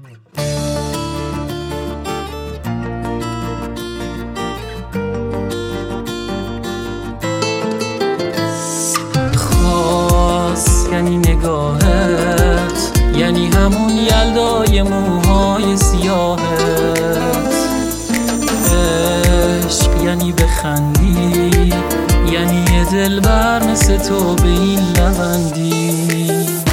خاص یعنی نگاهت، یعنی همون یلدای موهای سیاهت. عشق یعنی بخندی، یعنی یه دلبر مثل تو به این لبندی.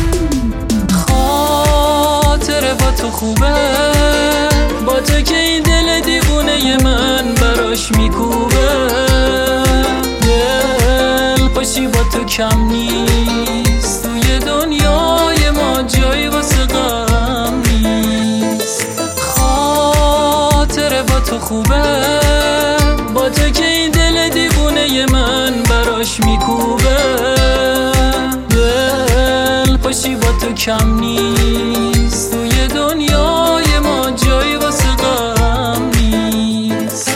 خاطره با تو خوبه، با تو که این دل دیوونه من براش میکوبه. دل خوشی با تو کم نیست، توی دنیای ما جایی واسه غم نیست. خاطره با تو خوبه، با تو که این دل دیوونه من براش میکوبه. دل خوشی با تو کم نیست، توی دنیای ما جایی واسه غم نیست.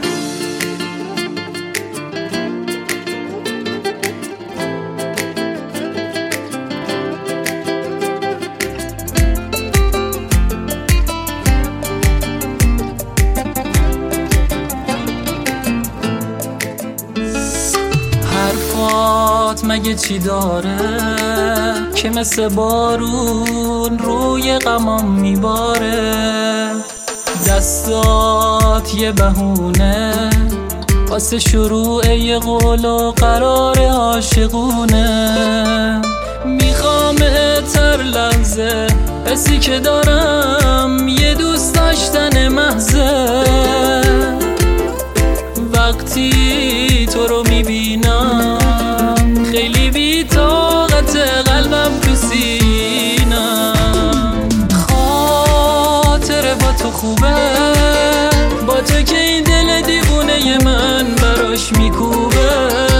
حرفات مگه چی داره که مثل بارون روی غمام میباره؟ دستات یه بهونه واسه شروع یه قول و قرار عاشقونه. میخوام تر لحظه حسی که دارم یه دوست داشتن محضه. وقتی تو رو میبینم خیلی بی طاقت قلبم تو سینم. خاطره با تو خوبه، با تو که این دل دیوونه من براش میکوبه.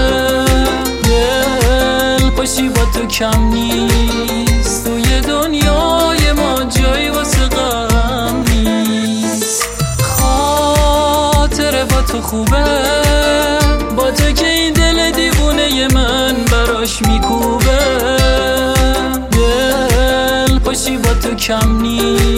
دل خوشی با تو کم نیست، توی دنیای ما جایی واسه غم نیست. خاطره با تو خوبه، با تو که این دل دیوونه من براش میکوبه. دل خوشی با تو کم نیست.